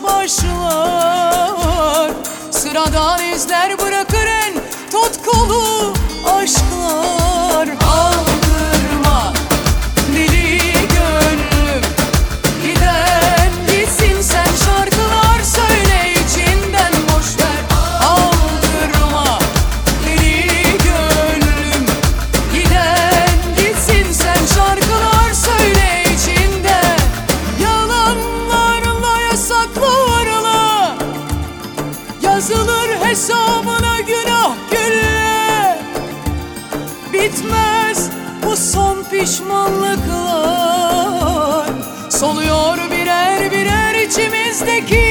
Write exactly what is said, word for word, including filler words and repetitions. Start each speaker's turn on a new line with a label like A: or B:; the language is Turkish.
A: başlar. Sıradan izler bırakır en tutkulu aşklar. Aldırma deli gönlüm, giden gitsin sen, şarkılar söyle içinden boşver. Aldırma deli gönlüm, giden gitsin sen, şarkılar söyle içinden. Yalanlarla yasaklarla yazılır hesabına günah gülle. Bitmez bu son pişmanlıklar, soluyor birer birer içimizdeki